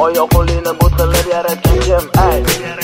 oyoq qo'lini butqilib yaratgan kim? Ay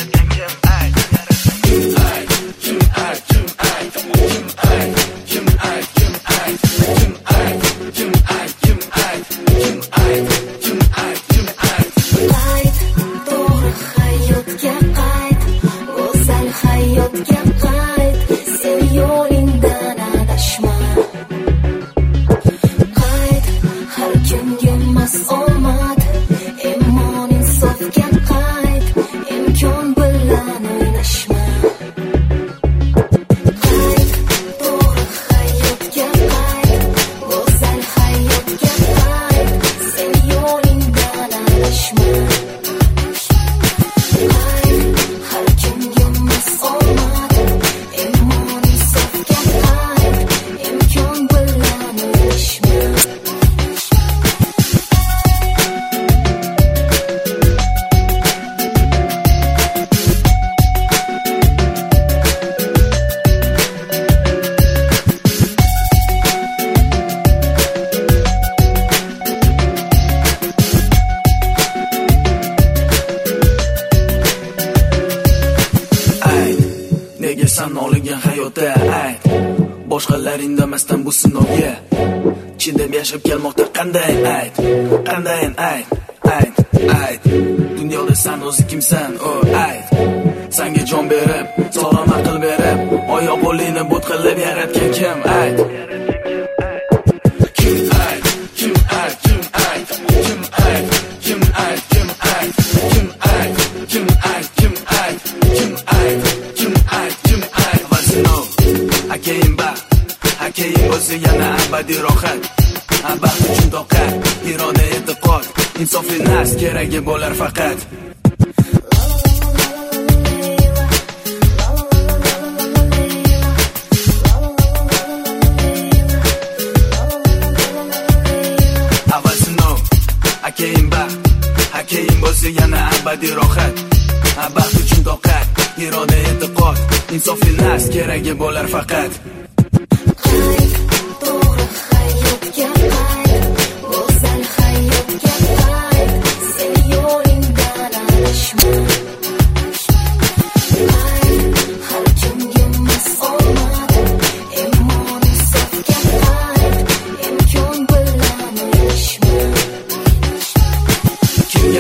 Sen oligan hayotda ayt, boshqalar indamasdan bu sinovga chidab yashab kelmoqda qanday ayt, qanday ayt. Dunyoda sen o'zi kimsan? O ayt. Senga jon berib, sog'lom aql berib, oyoq qo'lini butqilib yaratgan kim? Ayt. Keyin bo'lsa yana abadiy rohat, baxt uchun toqat, iroda e'tiqod, insofli nas keragi bo'lar faqat. Avval sinov, keyin bo'lsa yana abadiy rohat, baxt uchun toqat, iroda e'tiqod, insofli nas keragi bo'lar faqat.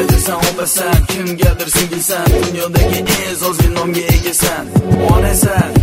Kimgadir singilsan, dunyodagi eng aziz nomga egasan. Onasan,